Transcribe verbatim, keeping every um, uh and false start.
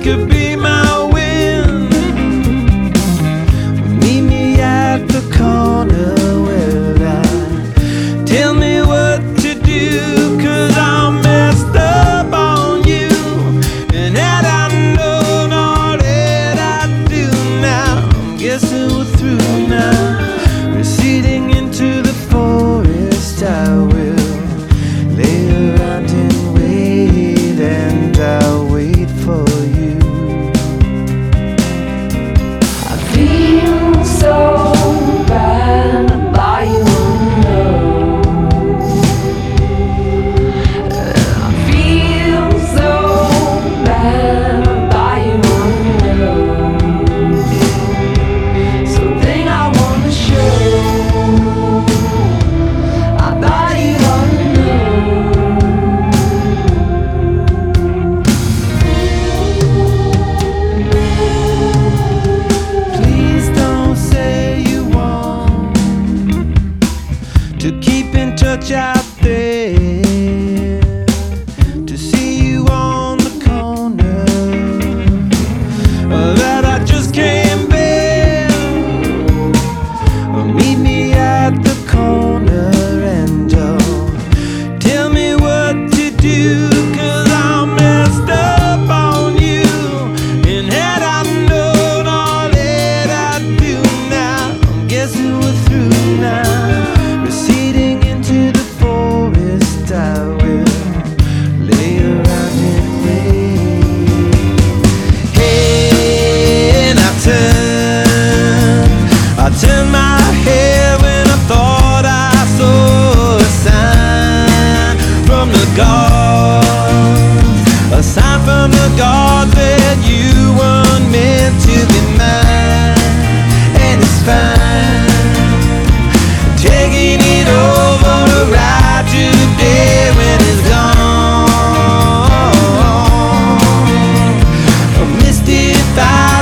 could be my wind. Meet me at the corner. Well, I tell me what to do, 'cause I'm messed up on you. And had I known all that I do now, I'm guessing we're through now. Receding into the forest, I will lay around and wait, and I'll wait for you. I feel so bad about you, no. I feel so bad about you, no. Something I wanna show. I thought you ought to know. Please don't say you want to keep in touch out there, to see you on the corner, uh, that I just can't bear. Uh, Meet me at the corner and oh, tell me what to do, 'cause I'm messed up on you. And had I known all that I do now, I'm guessing we're through now. Receding into the forest, I will lay around and wait. Hey, and I turn, I turn my head when I thought I saw a sign from the gods, a sign from the gods that you weren't meant to be mine. And it's fine, taking it over to ride today when it's gone. A misty fire